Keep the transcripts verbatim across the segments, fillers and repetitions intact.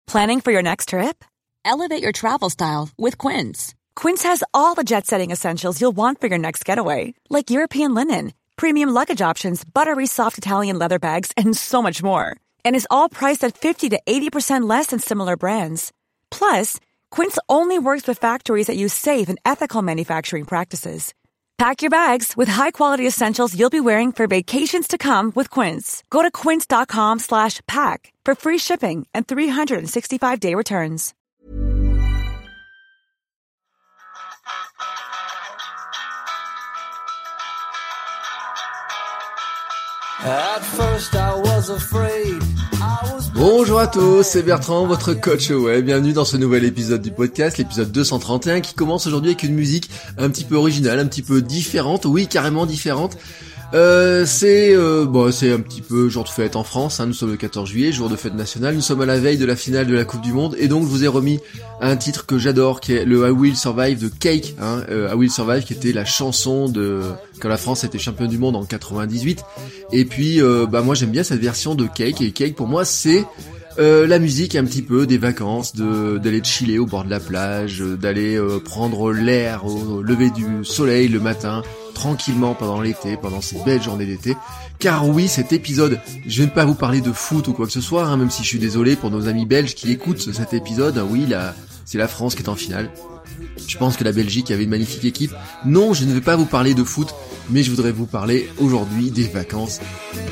Planning for your next trip? Elevate your travel style with Quince. Quince has all the jet-setting essentials you'll want for your next getaway, like European linen, premium luggage options, buttery soft Italian leather bags, and so much more. And is all priced at fifty to eighty percent less than similar brands. Plus, Quince only works with factories that use safe and ethical manufacturing practices. Pack your bags with high-quality essentials you'll be wearing for vacations to come with Quince. Go to quince.com slash pack for free shipping and three sixty-five day returns. At first I was afraid. Bonjour à tous, c'est Bertrand, votre coach web. Bienvenue dans ce nouvel épisode du podcast, l'épisode deux cent trente et un, qui commence aujourd'hui avec une musique un petit peu originale, un petit peu différente, oui, carrément différente. Euh, c'est euh, bon, c'est un petit peu jour de fête en France, hein. Nous sommes le quatorze juillet, jour de fête nationale, nous sommes à la veille de la finale de la Coupe du Monde, et donc je vous ai remis un titre que j'adore, qui est le I Will Survive de Cake, hein, euh, I Will Survive, qui était la chanson de quand la France était championne du monde en quatre-vingt-dix-huit, et puis euh, bah moi j'aime bien cette version de Cake, et Cake pour moi c'est Euh, la musique un petit peu des vacances, de d'aller chiller au bord de la plage, d'aller euh, prendre l'air au lever du soleil le matin, tranquillement pendant l'été, pendant ces belles journées d'été. Car oui, cet épisode, je ne vais pas vous parler de foot ou quoi que ce soit, hein, même si je suis désolé pour nos amis belges qui écoutent cet épisode. Oui, là, c'est la France qui est en finale. Je pense que la Belgique avait une magnifique équipe. Non, je ne vais pas vous parler de foot, mais je voudrais vous parler aujourd'hui des vacances.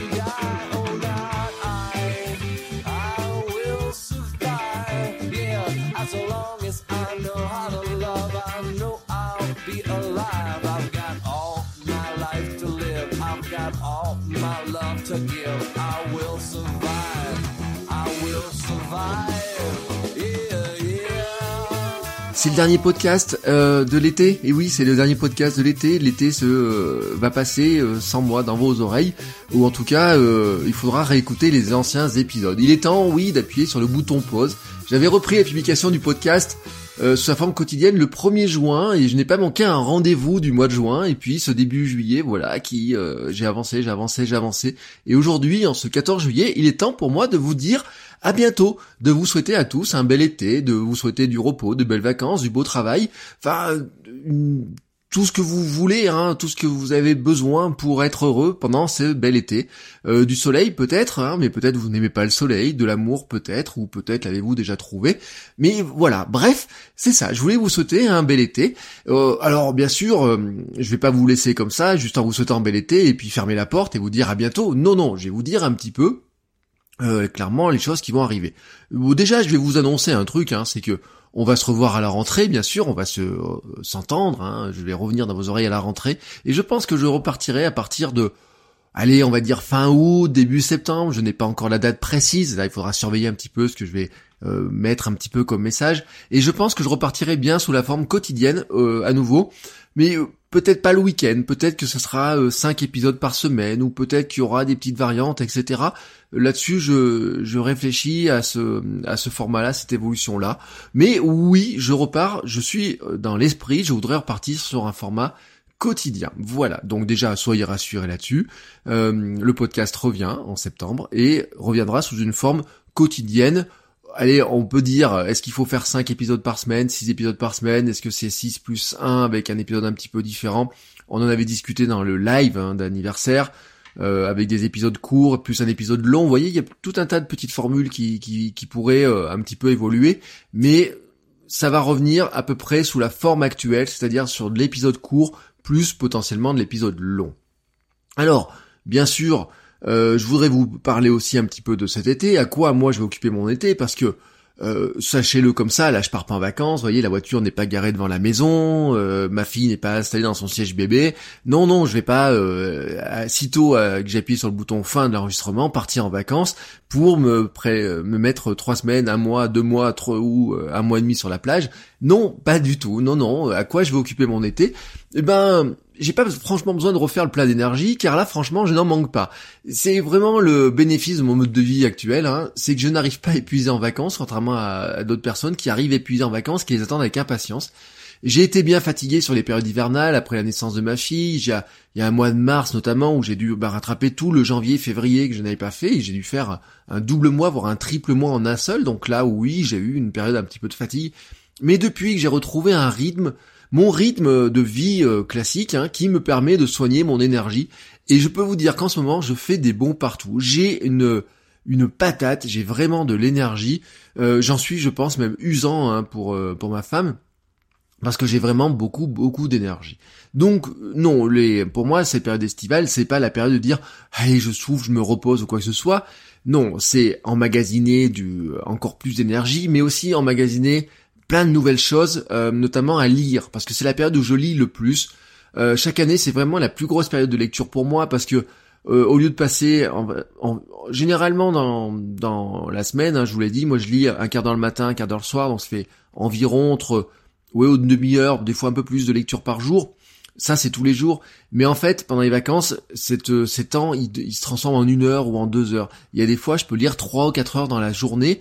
C'est le dernier podcast euh, de l'été, et oui, c'est le dernier podcast de l'été. L'été se euh, va passer euh, sans moi dans vos oreilles, ou en tout cas, euh, il faudra réécouter les anciens épisodes. Il est temps, oui, d'appuyer sur le bouton pause. J'avais repris la publication du podcast euh, sous sa forme quotidienne le premier juin, et je n'ai pas manqué un rendez-vous du mois de juin, et puis ce début juillet, voilà, qui euh, j'ai avancé, j'ai avancé, j'ai avancé, et aujourd'hui, en ce quatorze juillet, il est temps pour moi de vous dire à bientôt, de vous souhaiter à tous un bel été, de vous souhaiter du repos, de belles vacances, du beau travail, enfin, une, tout ce que vous voulez, hein, tout ce que vous avez besoin pour être heureux pendant ce bel été. Euh, du soleil peut-être, hein, mais peut-être vous n'aimez pas le soleil, de l'amour peut-être, ou peut-être l'avez-vous déjà trouvé. Mais voilà, bref, c'est ça, je voulais vous souhaiter un bel été. Euh, alors bien sûr, euh, je vais pas vous laisser comme ça, juste en vous souhaitant un bel été, et puis fermer la porte et vous dire à bientôt. Non, non, je vais vous dire un petit peu, Euh, clairement les choses qui vont arriver. Bon, déjà je vais vous annoncer un truc, hein, c'est que on va se revoir à la rentrée, bien sûr, on va se euh, s'entendre, hein, je vais revenir dans vos oreilles à la rentrée, et je pense que je repartirai à partir de, allez, on va dire fin août, début septembre, je n'ai pas encore la date précise, là il faudra surveiller un petit peu ce que je vais euh, mettre un petit peu comme message, et je pense que je repartirai bien sous la forme quotidienne euh, à nouveau, mais euh, peut-être pas le week-end, peut-être que ce sera euh, cinq épisodes par semaine, ou peut-être qu'il y aura des petites variantes, et cetera. Là-dessus, je, je réfléchis à ce, à ce format-là, cette évolution-là. Mais oui, je repars, je suis dans l'esprit, je voudrais repartir sur un format quotidien. Voilà, donc déjà, soyez rassurés là-dessus. Euh, le podcast revient en septembre et reviendra sous une forme quotidienne. Allez, on peut dire, est-ce qu'il faut faire cinq épisodes par semaine, six épisodes par semaine, est-ce que c'est six plus un avec un épisode un petit peu différent? On en avait discuté dans le live hein, d'anniversaire, euh, avec des épisodes courts, plus un épisode long. Vous voyez, il y a tout un tas de petites formules qui, qui, qui pourraient euh, un petit peu évoluer, mais ça va revenir à peu près sous la forme actuelle, c'est-à-dire sur de l'épisode court, plus potentiellement de l'épisode long. Alors, bien sûr, Euh, je voudrais vous parler aussi un petit peu de cet été, à quoi moi je vais occuper mon été, parce que euh, sachez-le comme ça, là je pars pas en vacances, vous voyez, la voiture n'est pas garée devant la maison, euh, ma fille n'est pas installée dans son siège bébé, non non, je vais pas euh, sitôt euh, que j'appuie sur le bouton fin de l'enregistrement, partir en vacances pour me pré- me mettre trois semaines, un mois, deux mois, trois, ou euh, un mois et demi sur la plage. Non, pas du tout, non non, à quoi je vais occuper mon été? Eh ben, j'ai pas franchement besoin de refaire le plein d'énergie, car là franchement je n'en manque pas. C'est vraiment le bénéfice de mon mode de vie actuel, hein, c'est que je n'arrive pas à épuiser en vacances, contrairement à, à d'autres personnes qui arrivent épuisées en vacances, qui les attendent avec impatience. J'ai été bien fatigué sur les périodes hivernales après la naissance de ma fille. J'ai, il y a un mois de mars notamment où j'ai dû bah, rattraper tout le janvier, février que je n'avais pas fait. Et j'ai dû faire un double mois, voire un triple mois en un seul. Donc là, oui, j'ai eu une période un petit peu de fatigue. Mais depuis que j'ai retrouvé un rythme, mon rythme de vie euh, classique, hein, qui me permet de soigner mon énergie. Et je peux vous dire qu'en ce moment, je fais des bonds partout. J'ai une une patate, j'ai vraiment de l'énergie. Euh, j'en suis, je pense, même usant hein, pour euh, pour ma femme. Parce que j'ai vraiment beaucoup, beaucoup d'énergie. Donc, non, les, pour moi, cette période estivale, c'est pas la période de dire, allez, je souffle, je me repose ou quoi que ce soit. Non, c'est emmagasiner du, encore plus d'énergie, mais aussi emmagasiner plein de nouvelles choses, euh, notamment à lire. Parce que c'est la période où je lis le plus. Euh, chaque année, c'est vraiment la plus grosse période de lecture pour moi, parce que, euh, au lieu de passer, en, en, généralement dans, dans la semaine, hein, je vous l'ai dit, moi je lis un quart d'heure le matin, un quart d'heure le soir, donc ça fait environ entre, ouais, une demi-heure, des fois un peu plus de lecture par jour. Ça, c'est tous les jours. Mais en fait, pendant les vacances, cette, ces temps, ils, ils se transforment en une heure ou en deux heures. Il y a des fois, je peux lire trois ou quatre heures dans la journée,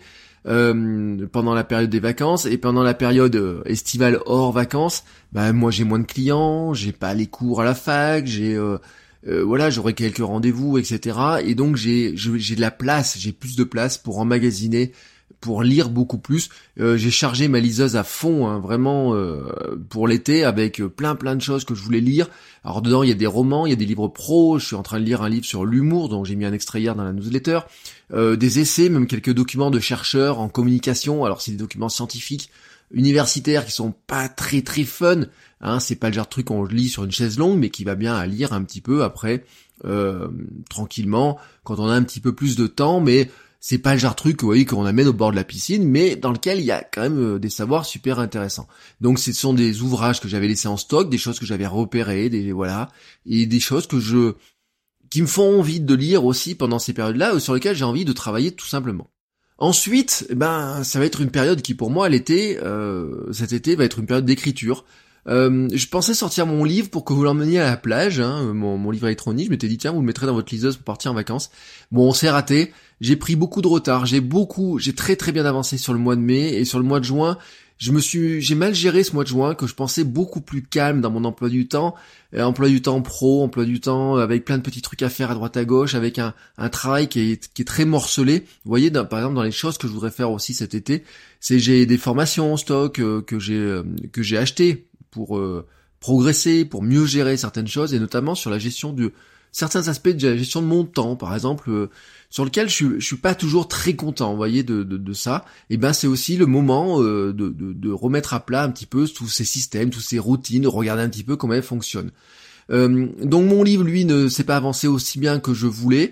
euh, pendant la période des vacances. Et pendant la période euh, estivale hors vacances, bah, moi, j'ai moins de clients, j'ai pas les cours à la fac, j'ai, euh, euh, voilà, j'aurai quelques rendez-vous, et cetera. Et donc, j'ai, j'ai de la place, j'ai plus de place pour emmagasiner, pour lire beaucoup plus. Euh, j'ai chargé ma liseuse à fond, hein, vraiment euh, pour l'été, avec plein plein de choses que je voulais lire. Alors dedans, il y a des romans, il y a des livres pro. Je suis en train de lire un livre sur l'humour, dont j'ai mis un extrait hier dans la newsletter. Euh, des essais, même quelques documents de chercheurs en communication. Alors c'est des documents scientifiques, universitaires, qui sont pas très très fun. Hein, c'est pas le genre de truc qu'on lit sur une chaise longue, mais qui va bien à lire un petit peu après, euh, tranquillement, quand on a un petit peu plus de temps, mais c'est pas le genre de truc, vous voyez, qu'on amène au bord de la piscine, mais dans lequel il y a quand même des savoirs super intéressants. Donc ce sont des ouvrages que j'avais laissés en stock, des choses que j'avais repérées, des voilà, et des choses que je qui me font envie de lire aussi pendant ces périodes-là, sur lesquelles j'ai envie de travailler tout simplement. Ensuite, ben ça va être une période qui pour moi l'été, euh, cet été va être une période d'écriture. Euh, je pensais sortir mon livre pour que vous l'emmeniez à la plage, hein, mon, mon livre électronique. Je m'étais dit tiens, vous le mettrez dans votre liseuse pour partir en vacances. Bon, on s'est raté. J'ai pris beaucoup de retard. J'ai beaucoup, j'ai très très bien avancé sur le mois de mai et sur le mois de juin. Je me suis, j'ai mal géré ce mois de juin que je pensais beaucoup plus calme dans mon emploi du temps, euh, emploi du temps pro, emploi du temps avec plein de petits trucs à faire à droite à gauche, avec un, un travail qui est, qui est très morcelé. Vous voyez, dans, par exemple dans les choses que je voudrais faire aussi cet été, c'est j'ai des formations en stock euh, que j'ai euh, que j'ai achetées pour euh, progresser, pour mieux gérer certaines choses, et notamment sur la gestion de certains aspects de la gestion de mon temps, par exemple, euh, sur lequel je suis, je suis pas toujours très content, vous voyez, de, de, de ça. Et ben c'est aussi le moment euh, de, de, de remettre à plat un petit peu tous ces systèmes, toutes ces routines, regarder un petit peu comment elles fonctionnent. Euh, donc mon livre, lui, ne s'est pas avancé aussi bien que je voulais,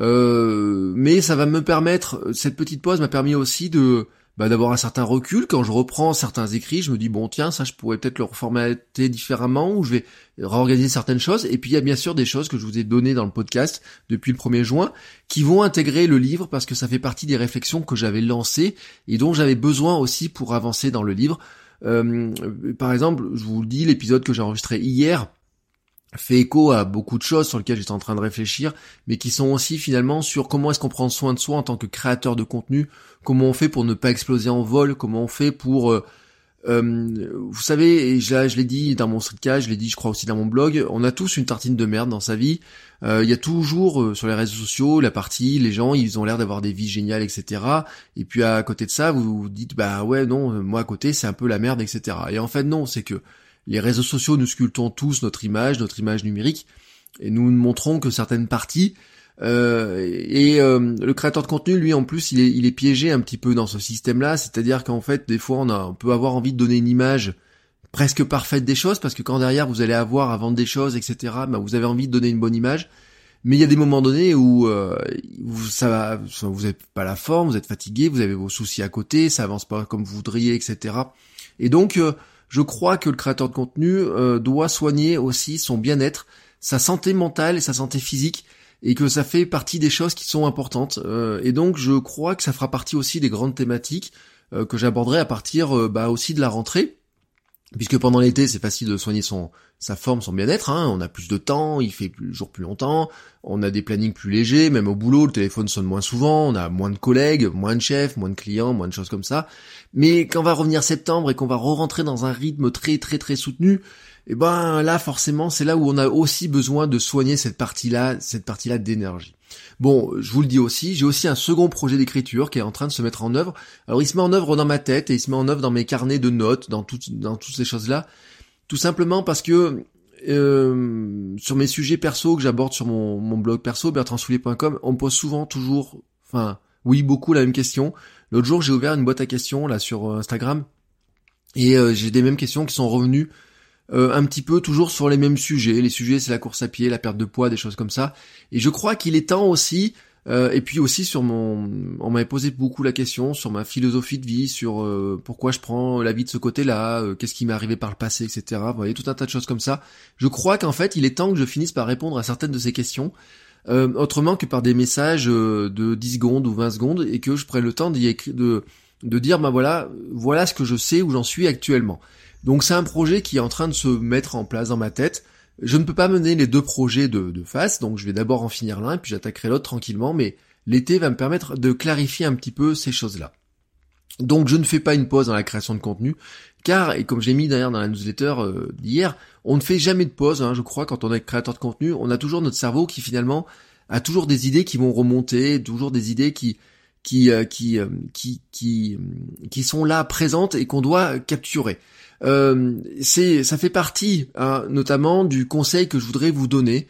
euh, mais ça va me permettre, cette petite pause m'a permis aussi de bah, d'avoir un certain recul. Quand je reprends certains écrits, je me dis bon tiens, ça je pourrais peut-être le reformater différemment, ou je vais réorganiser certaines choses. Et puis il y a bien sûr des choses que je vous ai données dans le podcast depuis le premier juin qui vont intégrer le livre, parce que ça fait partie des réflexions que j'avais lancées et dont j'avais besoin aussi pour avancer dans le livre. Euh, par exemple, je vous le dis, l'épisode que j'ai enregistré hier fait écho à beaucoup de choses sur lesquelles j'étais en train de réfléchir, mais qui sont aussi finalement sur comment est-ce qu'on prend soin de soi en tant que créateur de contenu, comment on fait pour ne pas exploser en vol, comment on fait pour... Euh, euh, vous savez, et là je l'ai dit dans mon streetcast, je l'ai dit je crois aussi dans mon blog, on a tous une tartine de merde dans sa vie. Il euh, y a toujours euh, sur les réseaux sociaux la partie, les gens ils ont l'air d'avoir des vies géniales, et cetera. Et puis à côté de ça, vous vous dites bah ouais non, moi à côté c'est un peu la merde, et cetera. Et en fait non, c'est que les réseaux sociaux, nous sculptons tous notre image, notre image numérique, et nous ne montrons que certaines parties. Euh, et euh, le créateur de contenu, lui, en plus, il est, il est piégé un petit peu dans ce système-là. C'est-à-dire qu'en fait, des fois, on, a, on peut avoir envie de donner une image presque parfaite des choses, parce que quand derrière vous allez avoir à vendre des choses, et cetera, bah, vous avez envie de donner une bonne image. Mais il y a des moments donnés où euh, vous, ça va, vous n'êtes pas la forme, vous êtes fatigué, vous avez vos soucis à côté, ça avance pas comme vous voudriez, et cetera. Et donc euh, je crois que le créateur de contenu euh, doit soigner aussi son bien-être, sa santé mentale et sa santé physique, et que ça fait partie des choses qui sont importantes. Euh, et donc je crois que ça fera partie aussi des grandes thématiques euh, que j'aborderai à partir euh, bah, aussi de la rentrée, Puisque pendant l'été, c'est facile de soigner son sa forme, son bien-être, hein. On a plus de temps, il fait plus, jour plus longtemps, on a des plannings plus légers, même au boulot, le téléphone sonne moins souvent, on a moins de collègues, moins de chefs, moins de clients, moins de choses comme ça. Mais quand va revenir septembre et qu'on va re-rentrer dans un rythme très très très soutenu, et ben là forcément c'est là où on a aussi besoin de soigner cette partie-là, cette partie-là d'énergie. Bon, je vous le dis aussi, j'ai aussi un second projet d'écriture qui est en train de se mettre en œuvre. Alors il se met en œuvre dans ma tête et il se met en œuvre dans mes carnets de notes, dans toutes dans toutes ces choses-là, tout simplement parce que euh, sur mes sujets perso que j'aborde sur mon, mon blog perso bertrand soulier point com, on me pose souvent toujours, enfin oui beaucoup la même question. L'autre jour j'ai ouvert une boîte à questions là sur Instagram et euh, j'ai des mêmes questions qui sont revenues. Euh, un petit peu toujours sur les mêmes sujets. Les sujets, c'est la course à pied, la perte de poids, des choses comme ça. Et je crois qu'il est temps aussi, euh, et puis aussi sur mon... On m'avait posé beaucoup la question sur ma philosophie de vie, sur euh, pourquoi je prends la vie de ce côté-là, euh, qu'est-ce qui m'est arrivé par le passé, et cetera. Vous voyez, tout un tas de choses comme ça. Je crois qu'en fait, il est temps que je finisse par répondre à certaines de ces questions, euh, autrement que par des messages euh, de dix secondes ou vingt secondes, et que je prenne le temps d'y écrire, de, de dire, bah voilà, voilà ce que je sais, où j'en suis actuellement. Donc c'est un projet qui est en train de se mettre en place dans ma tête. Je ne peux pas mener les deux projets de, de face, donc je vais d'abord en finir l'un, puis j'attaquerai l'autre tranquillement, mais l'été va me permettre de clarifier un petit peu ces choses-là. Donc je ne fais pas une pause dans la création de contenu, car, et comme je l'ai mis d'ailleurs dans la newsletter euh, d'hier, on ne fait jamais de pause, hein, je crois, quand on est créateur de contenu, on a toujours notre cerveau qui finalement a toujours des idées qui vont remonter, toujours des idées qui... qui euh, qui, euh, qui qui qui sont là présentes et qu'on doit capturer. Euh, c'est ça fait partie hein, notamment du conseil que je voudrais vous donner.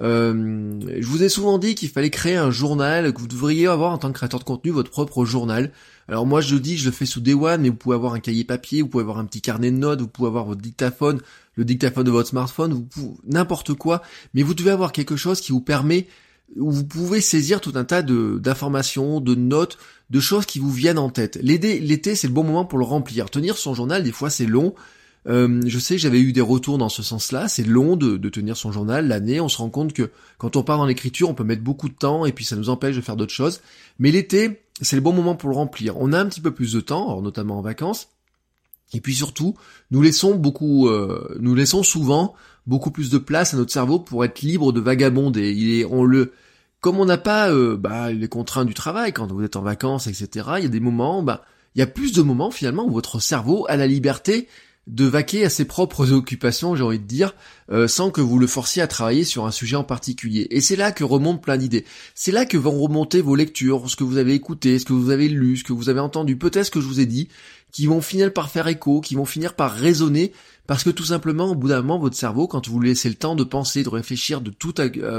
Euh, je vous ai souvent dit qu'il fallait créer un journal, que vous devriez avoir en tant que créateur de contenu votre propre journal. Alors moi je le dis, je le fais sous Day One, mais vous pouvez avoir un cahier papier, vous pouvez avoir un petit carnet de notes, vous pouvez avoir votre dictaphone, le dictaphone de votre smartphone, vous pouvez, n'importe quoi, mais vous devez avoir quelque chose qui vous permet, où vous pouvez saisir tout un tas de d'informations, de notes, de choses qui vous viennent en tête. L'été, l'été c'est le bon moment pour le remplir. Tenir son journal, des fois c'est long. Euh, je sais, j'avais eu des retours dans ce sens-là. C'est long de, de tenir son journal l'année. On se rend compte que quand on part dans l'écriture, on peut mettre beaucoup de temps et puis ça nous empêche de faire d'autres choses. Mais l'été, c'est le bon moment pour le remplir. On a un petit peu plus de temps, alors notamment en vacances. Et puis surtout, nous laissons beaucoup, euh, nous laissons souvent beaucoup plus de place à notre cerveau pour être libre de vagabonder. Il est, on le, comme on n'a pas euh, bah, les contraintes du travail, quand vous êtes en vacances, et cetera. Il y a des moments, bah, il y a plus de moments finalement où votre cerveau a la liberté de vaquer à ses propres occupations, j'ai envie de dire, euh, sans que vous le forciez à travailler sur un sujet en particulier. Et c'est là que remontent plein d'idées. C'est là que vont remonter vos lectures, ce que vous avez écouté, ce que vous avez lu, ce que vous avez entendu, peut-être ce que je vous ai dit, qui vont finir par faire écho, qui vont finir par résonner, parce que tout simplement, au bout d'un moment, votre cerveau, quand vous lui laissez le temps de penser, de réfléchir, de tout, euh,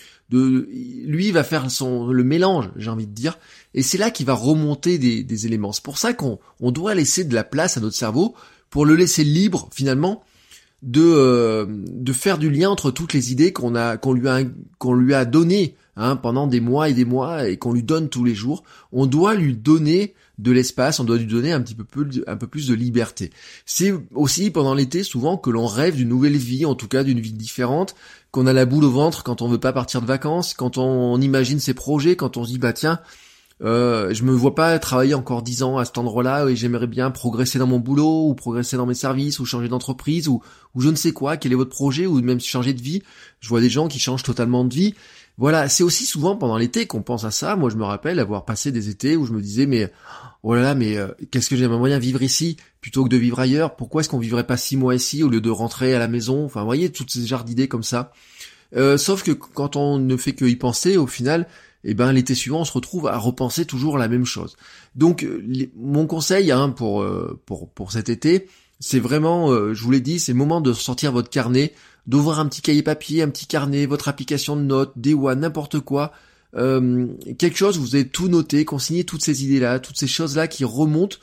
de, lui va faire son le mélange, j'ai envie de dire, et c'est là qu'il va remonter des, des éléments. C'est pour ça qu'on on doit laisser de la place à notre cerveau pour le laisser libre finalement de euh, de faire du lien entre toutes les idées qu'on a qu'on lui a qu'on lui a données hein, pendant des mois et des mois et qu'on lui donne tous les jours. On doit lui donner de l'espace, on doit lui donner un petit peu plus un peu plus de liberté. C'est aussi pendant l'été souvent que l'on rêve d'une nouvelle vie, en tout cas d'une vie différente, qu'on a la boule au ventre quand on veut pas partir de vacances, quand on, on imagine ses projets, quand on se dit bah tiens Euh, je me vois pas travailler encore dix ans à cet endroit-là et j'aimerais bien progresser dans mon boulot ou progresser dans mes services ou changer d'entreprise ou, ou je ne sais quoi, quel est votre projet ou même changer de vie. Je vois des gens qui changent totalement de vie. Voilà, c'est aussi souvent pendant l'été qu'on pense à ça. Moi, je me rappelle avoir passé des étés où je me disais mais oh là là, mais euh, qu'est-ce que j'aimerais bien vivre ici plutôt que de vivre ailleurs. Pourquoi est-ce qu'on vivrait pas six mois ici au lieu de rentrer à la maison? Enfin, vous voyez, toutes ces genres d'idées comme ça. Euh, sauf que quand on ne fait que y penser, au final, et ben l'été suivant on se retrouve à repenser toujours la même chose. Donc les, mon conseil hein, pour euh, pour pour cet été, c'est vraiment, euh, je vous l'ai dit, c'est le moment de sortir votre carnet, d'ouvrir un petit cahier papier, un petit carnet, votre application de notes, Day One, n'importe quoi, euh, quelque chose où vous avez tout noté, consigné toutes ces idées là, toutes ces choses là qui remontent,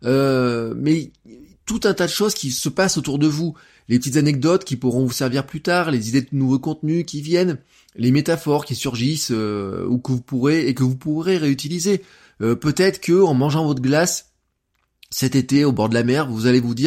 euh, mais tout un tas de choses qui se passent autour de vous, les petites anecdotes qui pourront vous servir plus tard, les idées de nouveaux contenus qui viennent, les métaphores qui surgissent euh, ou que vous pourrez et que vous pourrez réutiliser. Euh, peut-être que en mangeant votre glace cet été au bord de la mer, vous allez vous dire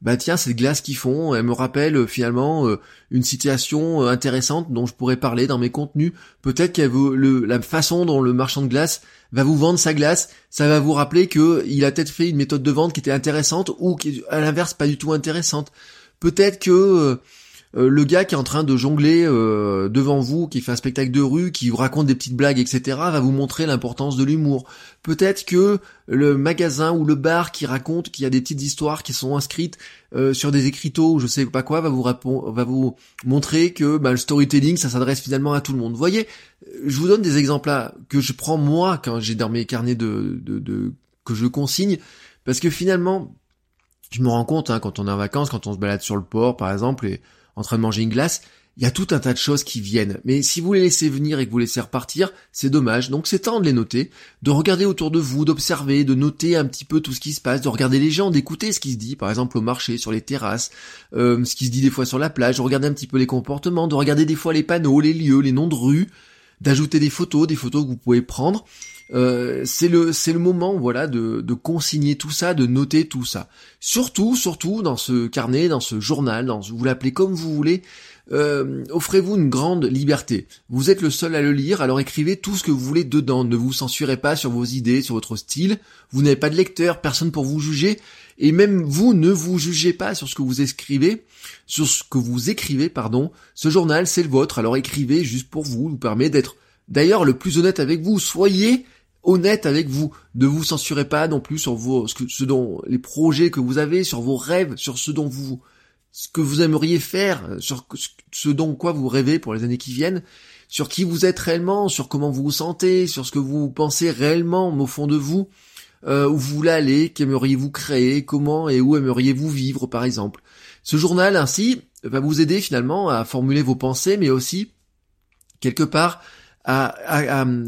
bah tiens, cette glace qu'ils font, elle me rappelle euh, finalement euh, une situation euh, intéressante dont je pourrais parler dans mes contenus. Peut-être qu'elle veut le, la façon dont le marchand de glace va vous vendre sa glace, ça va vous rappeler que il a peut-être fait une méthode de vente qui était intéressante ou qui est à l'inverse pas du tout intéressante. Peut-être que euh, Euh, le gars qui est en train de jongler euh, devant vous, qui fait un spectacle de rue, qui vous raconte des petites blagues, et cetera, va vous montrer l'importance de l'humour. Peut-être que le magasin ou le bar qui raconte qu'il y a des petites histoires qui sont inscrites euh, sur des écriteaux ou je sais pas quoi, va vous répondre, va vous montrer que bah, le storytelling, ça s'adresse finalement à tout le monde. Vous voyez, je vous donne des exemples là que je prends moi quand j'ai dans mes carnets de, de, de que je consigne, parce que finalement, je me rends compte hein, quand on est en vacances, quand on se balade sur le port par exemple, et en train de manger une glace, il y a tout un tas de choses qui viennent. Mais si vous les laissez venir et que vous les laissez repartir, c'est dommage. Donc c'est temps de les noter, de regarder autour de vous, d'observer, de noter un petit peu tout ce qui se passe, de regarder les gens, d'écouter ce qui se dit, par exemple au marché, sur les terrasses, euh, ce qui se dit des fois sur la plage, de regarder un petit peu les comportements, de regarder des fois les panneaux, les lieux, les noms de rues, d'ajouter des photos, des photos que vous pouvez prendre. Euh, c'est le c'est le moment voilà de de consigner tout ça, de noter tout ça. Surtout surtout dans ce carnet, dans ce journal, dans vous l'appelez comme vous voulez, euh, offrez-vous une grande liberté. Vous êtes le seul à le lire, alors écrivez tout ce que vous voulez dedans. Ne vous censurez pas sur vos idées, sur votre style. Vous n'avez pas de lecteur, personne pour vous juger, et même vous ne vous jugez pas sur ce que vous écrivez, sur ce que vous écrivez pardon. Ce journal c'est le vôtre, alors écrivez juste pour vous. Vous permet d'être d'ailleurs le plus honnête avec vous. Soyez honnête avec vous, ne vous censurez pas non plus sur vos, ce, que, ce dont, les projets que vous avez, sur vos rêves, sur ce dont vous, ce que vous aimeriez faire, sur ce dont quoi vous rêvez pour les années qui viennent, sur qui vous êtes réellement, sur comment vous vous sentez, sur ce que vous pensez réellement au fond de vous, euh, où vous voulez aller, qu'aimeriez-vous créer, comment et où aimeriez-vous vivre par exemple. Ce journal ainsi va vous aider finalement à formuler vos pensées, mais aussi quelque part À, à, à,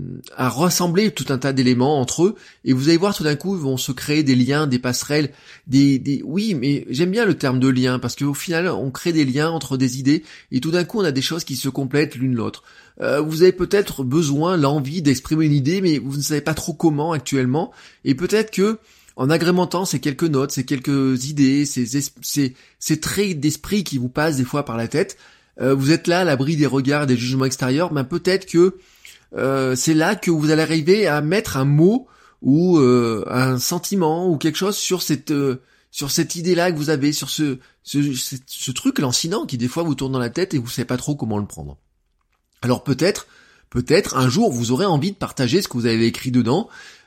à rassembler tout un tas d'éléments entre eux, et vous allez voir tout d'un coup ils vont se créer des liens, des passerelles, des, des oui mais j'aime bien le terme de lien parce qu'au final on crée des liens entre des idées et tout d'un coup on a des choses qui se complètent l'une l'autre. Euh, vous avez peut-être besoin, l'envie d'exprimer une idée mais vous ne savez pas trop comment actuellement, et peut-être que en agrémentant ces quelques notes, ces quelques idées, ces, ces, ces traits d'esprit qui vous passent des fois par la tête, Euh, vous êtes là à l'abri des regards, des jugements extérieurs, mais peut-être que euh, c'est là que vous allez arriver à mettre un mot ou euh, un sentiment ou quelque chose sur cette euh, sur cette idée-là que vous avez, sur ce ce, ce ce truc lancinant qui des fois vous tourne dans la tête et vous savez pas trop comment le prendre. Alors peut-être peut-être un jour vous aurez envie de partager ce que vous avez écrit dedans.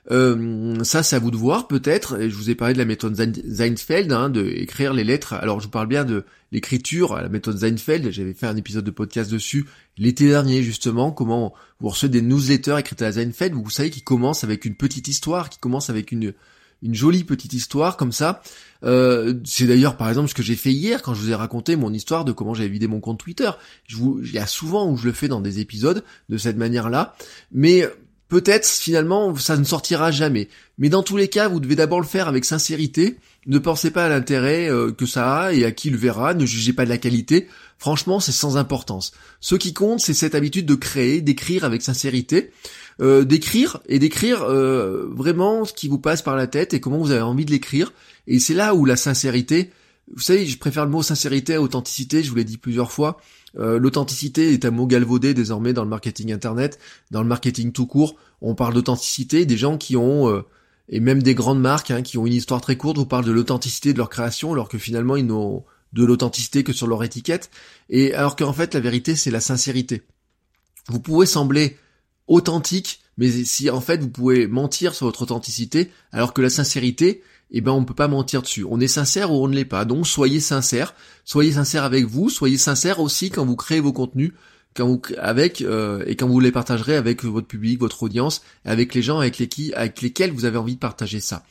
Euh, ça c'est à vous de voir peut-être. Et je vous ai parlé de la méthode Seinfeld, hein, de écrire les lettres. Alors je vous parle bien de l'écriture, la méthode Seinfeld. J'avais fait un épisode de podcast dessus l'été dernier justement, comment vous recevez des newsletters écrites à la Seinfeld, vous savez, qui commencent avec une petite histoire, qui commence avec une une jolie petite histoire comme ça. Euh, c'est d'ailleurs par exemple ce que j'ai fait hier quand je vous ai raconté mon histoire de comment j'avais vidé mon compte Twitter. Je vous, il y a souvent où je le fais dans des épisodes de cette manière-là, mais peut-être finalement ça ne sortira jamais. Mais dans tous les cas, vous devez d'abord le faire avec sincérité. Ne pensez pas à l'intérêt euh, que ça a et à qui le verra. Ne jugez pas de la qualité. Franchement, c'est sans importance. Ce qui compte, c'est cette habitude de créer, d'écrire avec sincérité, euh, d'écrire et d'écrire euh, vraiment ce qui vous passe par la tête et comment vous avez envie de l'écrire. Et c'est là où la sincérité, vous savez, je préfère le mot sincérité à authenticité, je vous l'ai dit plusieurs fois. Euh, l'authenticité est un mot galvaudé désormais dans le marketing internet, dans le marketing tout court. On parle d'authenticité, des gens qui ont, euh, et même des grandes marques hein, qui ont une histoire très courte, vous parlent de l'authenticité de leur création, alors que finalement ils n'ont de l'authenticité que sur leur étiquette. Et alors qu'en fait la vérité c'est la sincérité. Vous pouvez sembler authentique, mais si en fait vous pouvez mentir sur votre authenticité, alors que la sincérité, eh ben on peut pas mentir dessus. On est sincère ou on ne l'est pas. Donc soyez sincère, soyez sincère avec vous, soyez sincère aussi quand vous créez vos contenus, quand vous avec euh, et quand vous les partagerez avec votre public, votre audience, avec les gens avec lesquels avec lesquels vous avez envie de partager ça.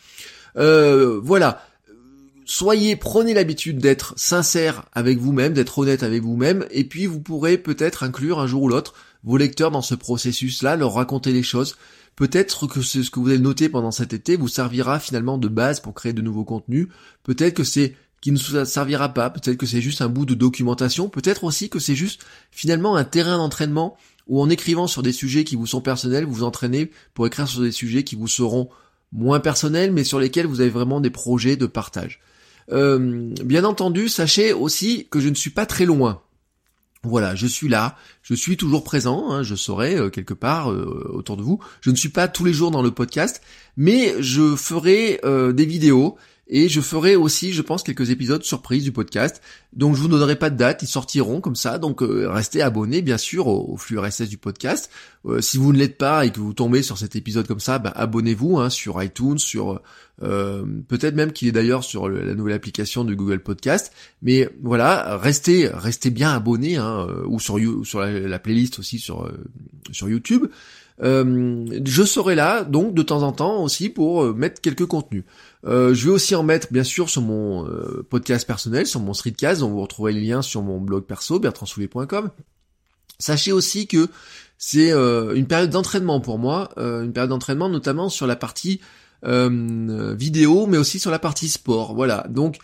Euh, voilà. Soyez, prenez l'habitude d'être sincère avec vous-même, d'être honnête avec vous-même, et puis vous pourrez peut-être inclure un jour ou l'autre vos lecteurs dans ce processus-là, leur raconter les choses. Peut-être que c'est ce que vous allez noter pendant cet été vous servira finalement de base pour créer de nouveaux contenus. Peut-être que c'est qui ne vous servira pas, peut-être que c'est juste un bout de documentation, peut-être aussi que c'est juste finalement un terrain d'entraînement où en écrivant sur des sujets qui vous sont personnels, vous vous entraînez pour écrire sur des sujets qui vous seront moins personnels, mais sur lesquels vous avez vraiment des projets de partage. Euh, bien entendu, sachez aussi que je ne suis pas très loin. Voilà, je suis là, je suis toujours présent, hein, je serai euh, quelque part euh, autour de vous. Je ne suis pas tous les jours dans le podcast, mais je ferai euh, des vidéos et je ferai aussi, je pense, quelques épisodes surprises du podcast. Donc je vous donnerai pas de date, ils sortiront comme ça. Donc euh, restez abonnés bien sûr au, au flux R S S du podcast. Euh, si vous ne l'êtes pas et que vous tombez sur cet épisode comme ça, bah, abonnez-vous hein, sur iTunes, sur euh, peut-être même qu'il est d'ailleurs sur le, la nouvelle application de Google Podcast. Mais voilà, restez restez bien abonnés hein, ou sur sur la, la playlist aussi sur euh, sur YouTube. Euh, je serai là donc de temps en temps aussi pour euh, mettre quelques contenus. Euh, je vais aussi en mettre bien sûr sur mon euh, podcast personnel, sur mon streetcast, dont vous retrouverez les liens sur mon blog perso bertrand soulier point com. Sachez aussi que c'est euh, une période d'entraînement pour moi, euh, une période d'entraînement notamment sur la partie euh, vidéo, mais aussi sur la partie sport. Voilà, donc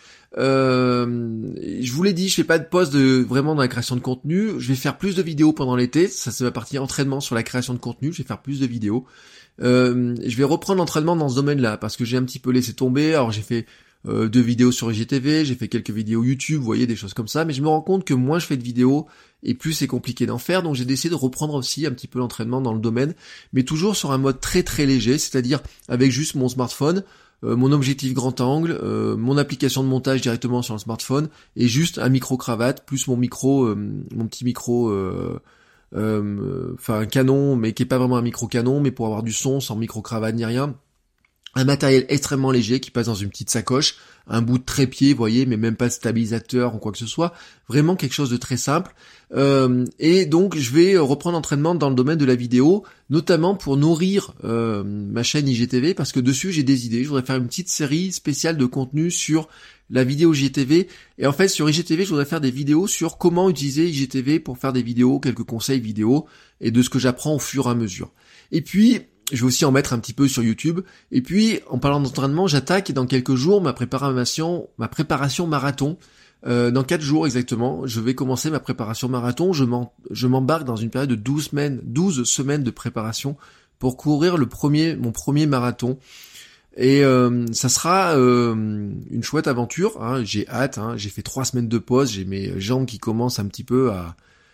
euh, je vous l'ai dit, je fais pas de post de vraiment dans la création de contenu. Je vais faire plus de vidéos pendant l'été. Ça c'est ma partie entraînement sur la création de contenu. Je vais faire plus de vidéos. Euh, je vais reprendre l'entraînement dans ce domaine-là parce que j'ai un petit peu laissé tomber. Alors j'ai fait euh, deux vidéos sur I G T V, j'ai fait quelques vidéos YouTube, vous voyez, des choses comme ça. Mais je me rends compte que moins je fais de vidéos et plus c'est compliqué d'en faire. Donc j'ai décidé de reprendre aussi un petit peu l'entraînement dans le domaine, mais toujours sur un mode très très léger, c'est-à-dire avec juste mon smartphone. Euh, mon objectif grand angle, euh, mon application de montage directement sur le smartphone et juste un micro cravate plus mon micro, euh, mon petit micro, euh, euh, enfin un canon mais qui est pas vraiment un micro canon mais pour avoir du son sans micro cravate ni rien. Un matériel extrêmement léger qui passe dans une petite sacoche, un bout de trépied, vous voyez, mais même pas de stabilisateur ou quoi que ce soit. Vraiment quelque chose de très simple. Euh, et donc je vais reprendre l'entraînement dans le domaine de la vidéo, notamment pour nourrir euh, ma chaîne I G T V, parce que dessus j'ai des idées. Je voudrais faire une petite série spéciale de contenu sur la vidéo I G T V. Et en fait sur I G T V je voudrais faire des vidéos sur comment utiliser I G T V pour faire des vidéos, quelques conseils vidéo, et de ce que j'apprends au fur et à mesure. Et puis je vais aussi en mettre un petit peu sur YouTube. Et puis, en parlant d'entraînement, j'attaque dans quelques jours ma préparation, ma préparation marathon. Euh, dans quatre jours exactement, je vais commencer ma préparation marathon. Je, m'en, je m'embarque dans une période de douze semaines, douze semaines de préparation pour courir le premier, mon premier marathon. Et euh, ça sera euh, une chouette aventure. Hein. J'ai hâte. Hein. J'ai fait trois semaines de pause. J'ai mes jambes qui commencent un petit peu à,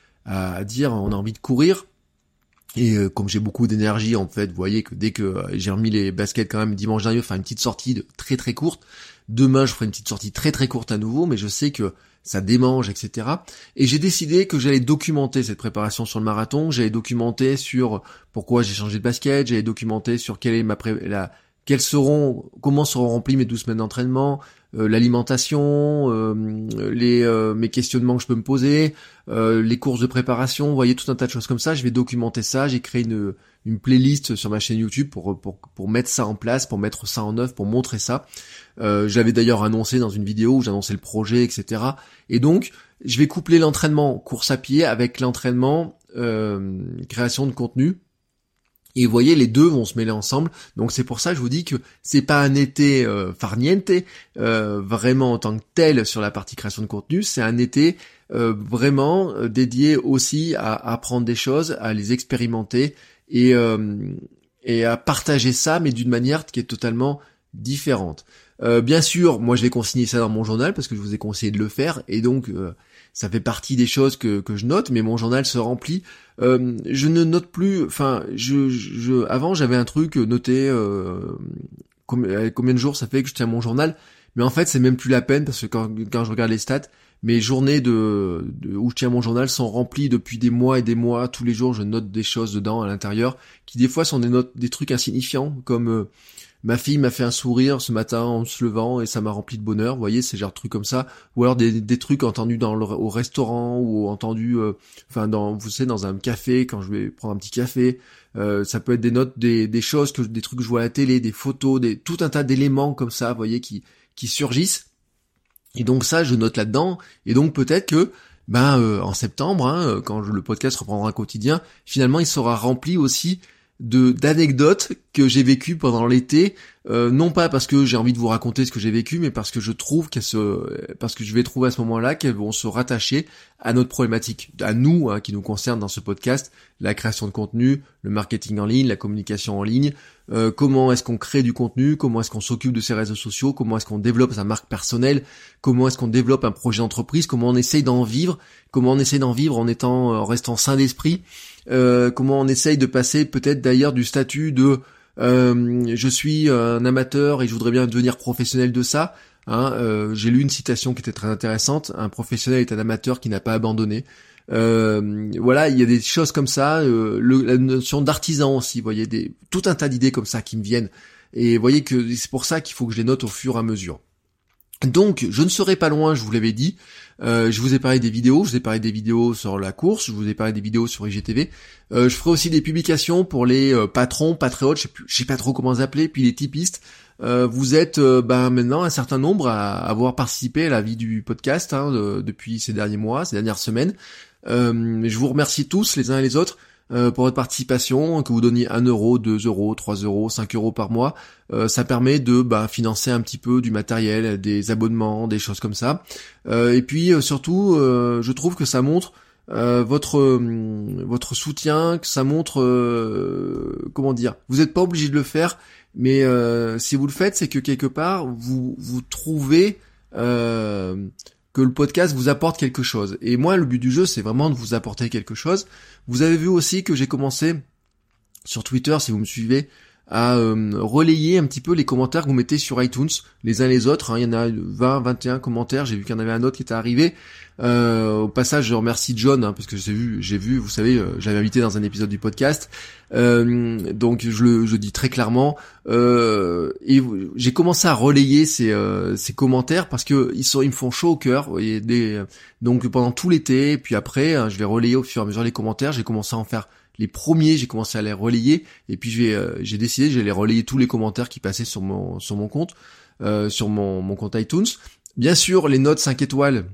à dire on a envie de courir. Et euh, comme j'ai beaucoup d'énergie, en fait, vous voyez que dès que euh, j'ai remis les baskets quand même dimanche dernier, faire une petite sortie de, très très courte. Demain, je ferai une petite sortie très très courte à nouveau, mais je sais que ça démange, et cetera. Et j'ai décidé que j'allais documenter cette préparation sur le marathon. J'allais documenter sur pourquoi j'ai changé de basket. J'allais documenter sur quelle est ma pré- la quels seront, comment seront remplies mes douze semaines d'entraînement, euh, l'alimentation, euh, les euh, mes questionnements que je peux me poser, euh, les courses de préparation, vous voyez, tout un tas de choses comme ça. Je vais documenter ça. J'ai créé une une playlist sur ma chaîne YouTube pour pour pour mettre ça en place, pour mettre ça en œuvre, pour montrer ça. Euh, j'avais d'ailleurs annoncé dans une vidéo où j'annonçais le projet, et cetera. Et donc, je vais coupler l'entraînement course à pied avec l'entraînement euh, création de contenu. Et vous voyez, les deux vont se mêler ensemble. Donc c'est pour ça que je vous dis que c'est pas un été euh, farniente, euh, vraiment en tant que tel sur la partie création de contenu. C'est un été euh, vraiment euh, dédié aussi à, à apprendre des choses, à les expérimenter et, euh, et à partager ça, mais d'une manière qui est totalement différente. Euh, bien sûr, moi je vais consigner ça dans mon journal parce que je vous ai conseillé de le faire. Et donc... Euh, ça fait partie des choses que, que je note, mais mon journal se remplit. Euh, je ne note plus, enfin, je, je, avant j'avais un truc noté, euh, combien, combien de jours ça fait que je tiens mon journal, mais en fait c'est même plus la peine parce que quand, quand je regarde les stats, mes journées de, de où je tiens mon journal sont remplies depuis des mois et des mois. Tous les jours je note des choses dedans à l'intérieur, qui des fois sont des notes, des trucs insignifiants, comme euh, ma fille m'a fait un sourire ce matin en se levant et ça m'a rempli de bonheur, vous voyez, c'est genre de trucs comme ça, ou alors des, des trucs entendus dans le, au restaurant ou entendus, euh, enfin dans, vous savez, dans un café quand je vais prendre un petit café, euh, ça peut être des notes, des, des choses que, des trucs que je vois à la télé, des photos, des, tout un tas d'éléments comme ça, vous voyez, qui, qui surgissent. Et donc ça, je note là-dedans. Et donc peut-être que, ben, euh, en septembre, hein, quand je, le podcast reprendra un quotidien, finalement, il sera rempli aussi de d'anecdotes que j'ai vécues pendant l'été, Euh, non pas parce que j'ai envie de vous raconter ce que j'ai vécu, mais parce que je trouve qu'elles se, parce que je vais trouver à ce moment-là qu'elles vont se rattacher à notre problématique, à nous, hein, qui nous concerne dans ce podcast, la création de contenu, le marketing en ligne, la communication en ligne, euh, comment est-ce qu'on crée du contenu, comment est-ce qu'on s'occupe de ses réseaux sociaux, comment est-ce qu'on développe sa marque personnelle, comment est-ce qu'on développe un projet d'entreprise, comment on essaye d'en vivre, comment on essaye d'en vivre en étant, en restant sain d'esprit, euh, comment on essaye de passer peut-être d'ailleurs du statut de Euh, je suis un amateur et je voudrais bien devenir professionnel de ça. Hein, euh, j'ai lu une citation qui était très intéressante. Un professionnel est un amateur qui n'a pas abandonné. Euh, voilà, il y a des choses comme ça. Euh, le, la notion d'artisan aussi. Vous voyez, des, tout un tas d'idées comme ça qui me viennent. Et vous voyez que c'est pour ça qu'il faut que je les note au fur et à mesure. Donc, je ne serai pas loin, je vous l'avais dit. Euh, je vous ai parlé des vidéos, je vous ai parlé des vidéos sur la course, je vous ai parlé des vidéos sur I G T V. Euh, je ferai aussi des publications pour les euh, patrons, patriotes, je sais plus, je sais pas trop comment les appeler, puis les tipistes. Euh, vous êtes euh, ben maintenant un certain nombre à avoir participé à la vie du podcast hein, de, depuis ces derniers mois, ces dernières semaines. Euh, je vous remercie tous les uns et les autres. Euh, pour votre participation, que vous donniez un euro, deux euros, trois euros, cinq euros par mois, euh, ça permet de bah, financer un petit peu du matériel, des abonnements, des choses comme ça. Euh, et puis euh, surtout, euh, je trouve que ça montre euh, votre euh, votre soutien, que ça montre euh, comment dire. Vous n'êtes pas obligé de le faire, mais euh, si vous le faites, c'est que quelque part vous vous trouvez euh, que le podcast vous apporte quelque chose. Et moi, le but du jeu, c'est vraiment de vous apporter quelque chose. Vous avez vu aussi que j'ai commencé sur Twitter, si vous me suivez, à euh, relayer un petit peu les commentaires que vous mettez sur iTunes, les uns les autres. Hein. Il y en a vingt, vingt et un commentaires. J'ai vu qu'il y en avait un autre qui était arrivé. Euh, au passage, je remercie John, hein, parce que j'ai vu, j'ai vu, vous savez, euh, j'avais invité dans un épisode du podcast. Euh, donc je le, je dis très clairement. Euh, et j'ai commencé à relayer ces, euh, ces commentaires parce que ils sont, ils me font chaud au cœur. Vous voyez, des, donc pendant tout l'été, puis après, hein, je vais relayer au fur et à mesure les commentaires. J'ai commencé à en faire les premiers, j'ai commencé à les relayer, et puis j'ai, euh, j'ai décidé, j'ai les relayer tous les commentaires qui passaient sur mon, sur mon compte, euh, sur mon, mon compte iTunes. Bien sûr, les notes cinq étoiles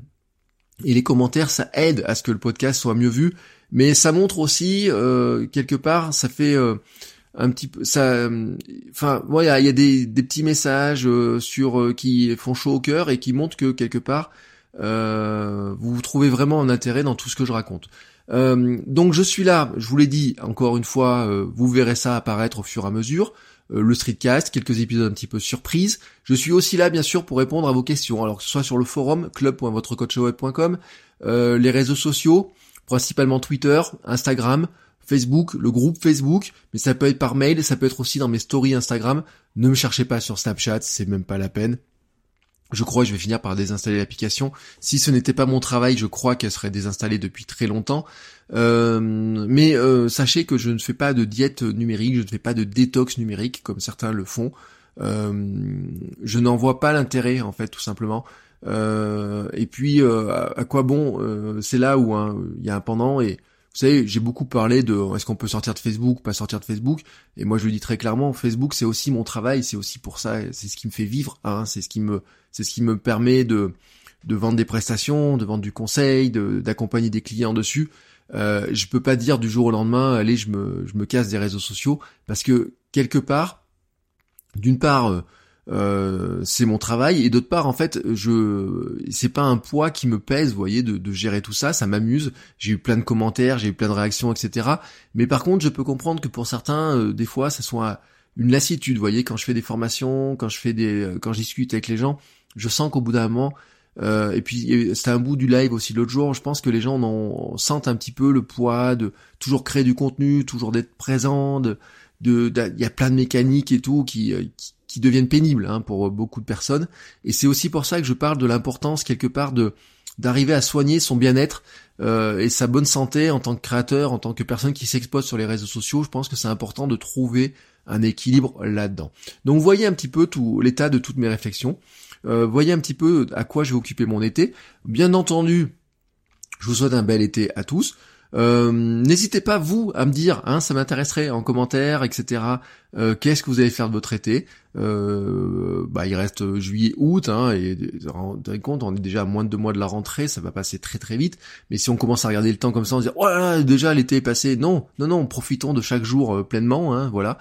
et les commentaires, ça aide à ce que le podcast soit mieux vu, mais ça montre aussi euh, quelque part, ça fait euh, un petit peu, ça, enfin, moi, il y a, y a des, des petits messages euh, sur euh, qui font chaud au cœur et qui montrent que quelque part, euh, vous trouvez vraiment un intérêt dans tout ce que je raconte. Euh, donc je suis là, je vous l'ai dit encore une fois, euh, vous verrez ça apparaître au fur et à mesure. Euh, le streetcast, quelques épisodes un petit peu surprises. Je suis aussi là bien sûr pour répondre à vos questions, alors que ce soit sur le forum club point votre coach web point com, euh, les réseaux sociaux, principalement Twitter, Instagram, Facebook, le groupe Facebook, mais ça peut être par mail, ça peut être aussi dans mes stories Instagram. Ne me cherchez pas sur Snapchat, c'est même pas la peine. Je crois que je vais finir par désinstaller l'application. Si ce n'était pas mon travail, je crois qu'elle serait désinstallée depuis très longtemps. Euh, mais euh, sachez que je ne fais pas de diète numérique, je ne fais pas de détox numérique comme certains le font. Euh, je n'en vois pas l'intérêt en fait, tout simplement. Euh, et puis, euh, à, à quoi bon euh, c'est là où hein, il y a un pendant et vous savez, j'ai beaucoup parlé de est-ce qu'on peut sortir de Facebook, pas sortir de Facebook, et moi je le dis très clairement, Facebook c'est aussi mon travail, c'est aussi pour ça, c'est ce qui me fait vivre, hein, c'est ce qui me, c'est ce qui me permet de de vendre des prestations, de vendre du conseil, de d'accompagner des clients dessus. Euh, je peux pas dire du jour au lendemain, allez, je me je me casse des réseaux sociaux, parce que quelque part, d'une part, euh, Euh, c'est mon travail, et d'autre part en fait je c'est pas un poids qui me pèse, vous voyez, de, de gérer tout ça, ça m'amuse, j'ai eu plein de commentaires, j'ai eu plein de réactions, etc. Mais par contre je peux comprendre que pour certains euh, des fois ça soit une lassitude, vous voyez, quand je fais des formations, quand je fais des euh, quand je discute avec les gens, je sens qu'au bout d'un moment euh, et puis c'était un bout du live aussi l'autre jour, je pense que les gens en sentent un petit peu le poids de toujours créer du contenu, toujours d'être présent, de de il y a plein de mécaniques et tout qui, qui qui deviennent pénibles hein, pour beaucoup de personnes, et c'est aussi pour ça que je parle de l'importance quelque part de d'arriver à soigner son bien-être euh, et sa bonne santé en tant que créateur, en tant que personne qui s'expose sur les réseaux sociaux. Je pense que c'est important de trouver un équilibre là-dedans. Donc voyez un petit peu tout l'état de toutes mes réflexions, euh, voyez un petit peu à quoi je vais occuper mon été. Bien entendu, je vous souhaite un bel été à tous. Euh, n'hésitez pas vous à me dire, hein, ça m'intéresserait en commentaire, et cetera. Euh, qu'est-ce que vous allez faire de votre été? Euh, bah il reste juillet, août, hein, et vous vous rendez compte, on est déjà à moins de deux mois de la rentrée, ça va passer très très vite. Mais si on commence à regarder le temps comme ça, on se dit, oh là là, déjà l'été est passé. Non, non, non, profitons de chaque jour euh, pleinement, hein, voilà.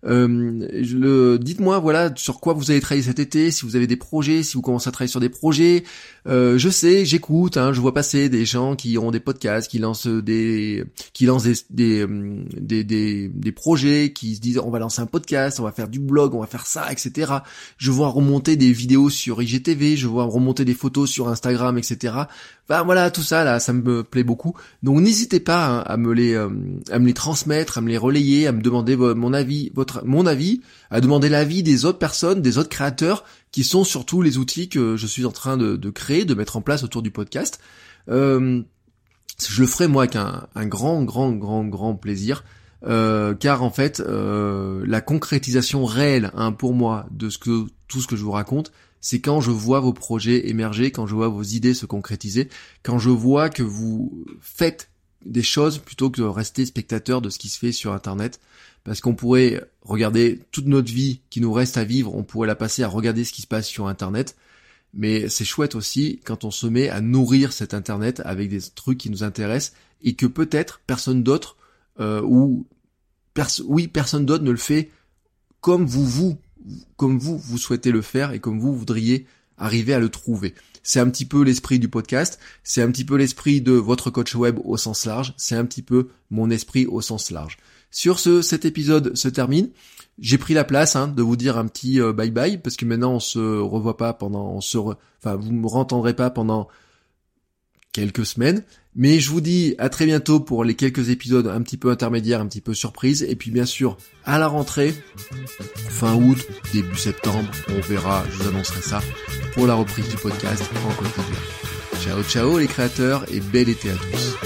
Euh, je le, dites-moi voilà sur quoi vous allez travailler cet été, si vous avez des projets, si vous commencez à travailler sur des projets. Euh, je sais, j'écoute, hein, je vois passer des gens qui ont des podcasts, qui lancent des, qui lancent des des, des des des projets, qui se disent on va lancer un podcast, on va faire du blog, on va faire ça, et cetera. Je vois remonter des vidéos sur I G T V, je vois remonter des photos sur Instagram, et cetera. Enfin voilà, tout ça là, ça me plaît beaucoup. Donc n'hésitez pas hein, à me les euh, à me les transmettre, à me les relayer, à me demander vo- mon avis, votre mon avis, à demander l'avis des autres personnes, des autres créateurs qui sont sur tous les outils que je suis en train de, de créer, de mettre en place autour du podcast. Euh, je le ferai moi avec un, un grand, grand, grand, grand plaisir. Euh, car en fait, euh, la concrétisation réelle, hein, pour moi, de ce que tout ce que je vous raconte, c'est quand je vois vos projets émerger, quand je vois vos idées se concrétiser, quand je vois que vous faites des choses plutôt que de rester spectateur de ce qui se fait sur Internet. Parce qu'on pourrait regarder toute notre vie qui nous reste à vivre, on pourrait la passer à regarder ce qui se passe sur Internet. Mais c'est chouette aussi quand on se met à nourrir cet Internet avec des trucs qui nous intéressent et que peut-être personne d'autre, euh, ou pers- oui, personne d'autre ne le fait comme vous, vous, comme vous, vous souhaitez le faire et comme vous voudriez arriver à le trouver. C'est un petit peu l'esprit du podcast, c'est un petit peu l'esprit de votre coach web au sens large, c'est un petit peu mon esprit au sens large. Sur ce, cet épisode se termine. J'ai pris la place hein, de vous dire un petit euh, bye bye parce que maintenant on se revoit pas pendant, on se, re... enfin vous me entendrez pas pendant quelques semaines. Mais je vous dis à très bientôt pour les quelques épisodes un petit peu intermédiaires, un petit peu surprises. Et puis bien sûr à la rentrée, fin août, début septembre, on verra. Je vous annoncerai ça pour la reprise du podcast en Côte d'Ivoire. Ciao ciao les créateurs et bel été à tous.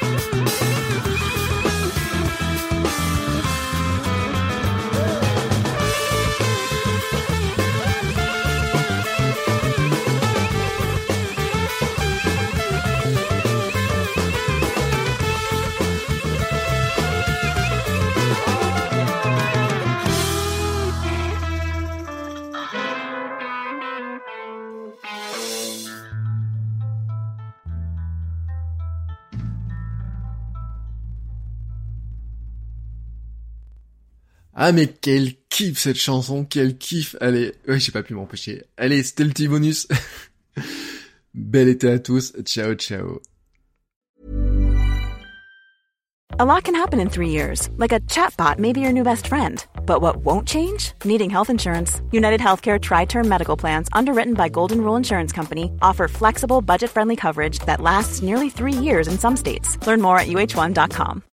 Ah mais quel kiff cette chanson, quel kiff. Allez, ouais, j'ai pas pu m'empêcher. Allez, c'était le petit bonus. Bel été à tous. Ciao, ciao. A lot can happen in three years, like a chatbot may be your new best friend. But what won't change? Needing health insurance. United Healthcare Tri-Term Medical Plans, underwritten by Golden Rule Insurance Company, offer flexible, budget-friendly coverage that lasts nearly three years in some states. Learn more at U H one dot com.